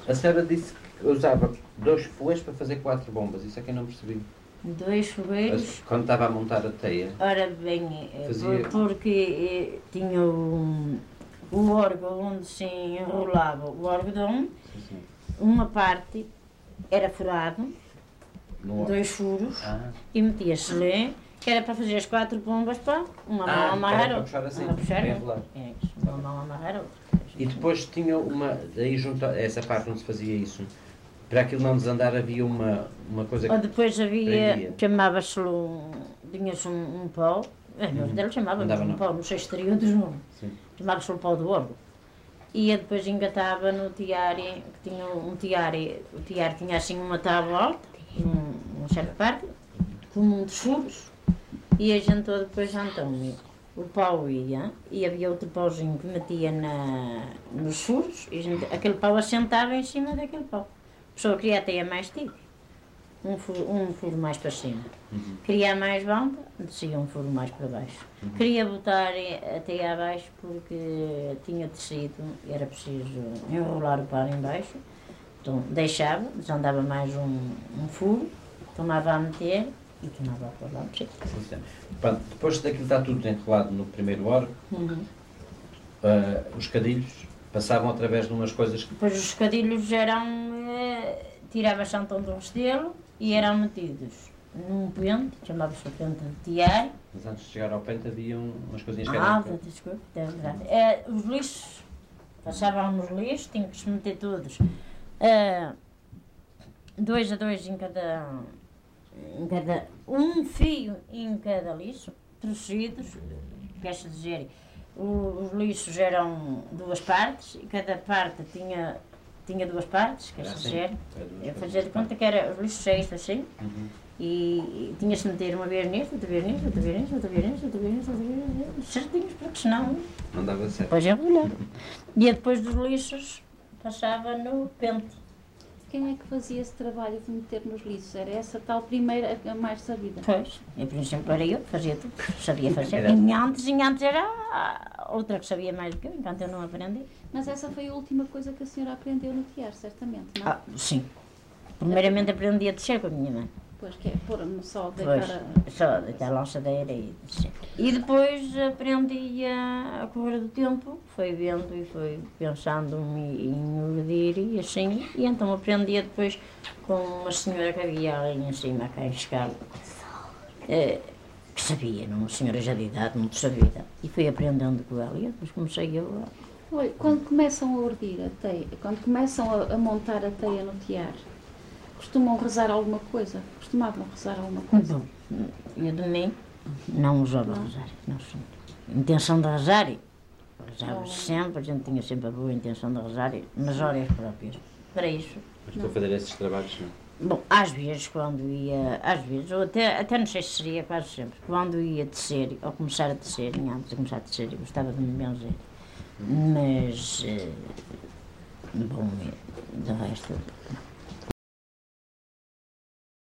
A senhora disse que usava 2 fogueiros para fazer 4 bombas, isso é que eu não percebi. 2 fogueiros. Quando estava a montar a teia. Ora bem, Fazia... porque tinha o órgão onde se enrolava o algodão, uma parte era furado, 2 furos, e metia-se ali, que era para fazer as 4 bombas para uma mão amarrar a outra. Assim, uma mão amarrar a outra. E depois tinha uma, daí junto a essa parte onde se fazia isso, para aquilo não desandar havia uma coisa que... Ou depois havia, chamava-se tinha-se um pau, meus deles chamavam-se um pau, não sei se teria outros nomes, chamava-se o pau do órgão. E eu depois engatava no tiare, que tinha um tiare, o tiare tinha assim uma tábua alta, uma certa parte, com muitos furos, e a gente depois então, o pau ia, e havia outro pauzinho que metia nos furos, e aquele pau assentava em cima daquele pau. A pessoa queria até a mais tipo, um furo mais para cima. Queria a mais bamba, descia um furo mais para baixo. Queria botar até abaixo porque tinha tecido, era preciso enrolar o pau em baixo. Então deixava, desandava mais um furo, tomava a meter e tomava a pôr lá no sítio. Depois daquilo está tudo enrolado no primeiro órgão, os cadilhos passavam através de umas coisas que... Depois os cadilhos eram... tirava-se então de um estelo e eram metidos num pente, chamava-se o pente de tiare. Mas antes de chegar ao pente havia umas coisinhas que eram... Desculpe, é verdade. Os lixos, passavam nos lixos, tinham que se meter todos 2 a 2 em cada... um fio em cada lixo, torcidos, quer dizer, os lixos eram 2 partes e cada parte tinha 2 partes, quer dizer, eu fazia de conta que era os lixos cheios assim, e tinha-se de meter uma vez nisto, outra vez nisto, outra vez nisto, outra vez nisto, outra vez nisto, outra vez nisto, certinhos, porque senão não dava certo. Depois enrolhava. E depois dos lixos passava no pente. Quem é que fazia esse trabalho de meter nos lixos? Era essa tal primeira a mais sabida? Pois, em princípio era eu que fazia tudo, sabia fazer. E antes era outra que sabia mais do que eu, enquanto eu não aprendi. Mas essa foi a última coisa que a senhora aprendeu no tiar, certamente, não? Sim. Primeiramente aprendi a descer com a minha mãe. Pois, que é pôr-me só deitar só deitar a lançadeira e descer. E depois aprendi a correr do tempo, foi vendo e foi pensando em medir e assim, e então aprendi depois com uma senhora que havia ali em cima, cá em escala, que sabia, uma senhora já de idade, muito sabida, e fui aprendendo com ela, e depois comecei eu a... Olha, quando começam a urdir a teia, quando começam a montar a teia no tiar, costumam rezar alguma coisa? Costumavam rezar alguma coisa? Bom, eu de mim não usava rosário, não sei. Intenção de rosário, rezava sempre, a gente tinha sempre a boa intenção de rosário, nas horas próprias, para isso. Mas para fazer esses trabalhos, não? Bom, às vezes quando ia, ou até não sei se seria quase sempre, quando ia tecer, ou começar a tecer, antes de começar a tecer, eu gostava de me benzer, mas, bom, do resto...